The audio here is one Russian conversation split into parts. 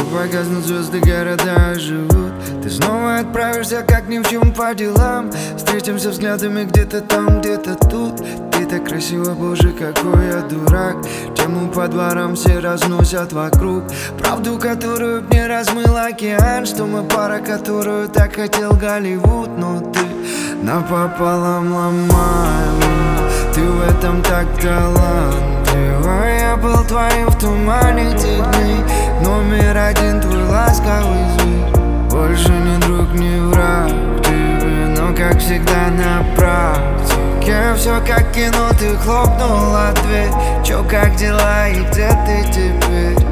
погаснут звезды, города живут. Ты снова отправишься, как ни в чем, по делам. Встретимся взглядами где-то там, где-то тут. Ты так красиво, боже, какой я дурак. Тему по дворам все разносят вокруг. Правду, которую мне размыл океан. Что мы пара, которую так хотел Голливуд. Но ты напополам ломаем. Ты в этом так талантлива. Я был твоим в тумане тех дней. Номер один твой ласковый звук. Больше не друг, не враг тебе, но как всегда на практике. Все как кино, ты хлопнула дверь. Чё, как дела и где ты теперь?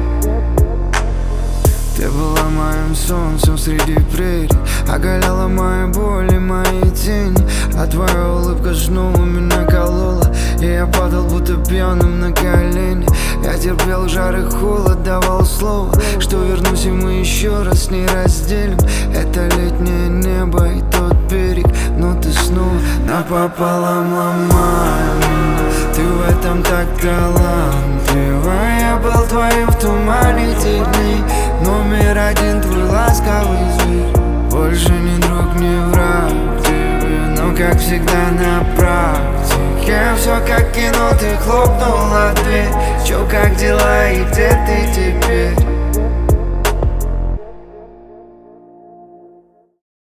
Ты была моим солнцем среди прерий, оголяла мои боли, мои тени. А твоя улыбка снова меня колола, и я падал будто пьяным на колени. Я терпел жар и холод, давал слово, что вернусь и мы еще раз с ней разделим это летнее небо и тот берег. Но ты снова напополам ломаешь меня. Ты в этом так талантлива. Я был твоим в тумане тех дней. Номер один твой ласковый звук. Больше не друг, не враг тебе, но как всегда на практике. Все как кино, ты хлопнула дверь. Чё, как дела и где ты теперь?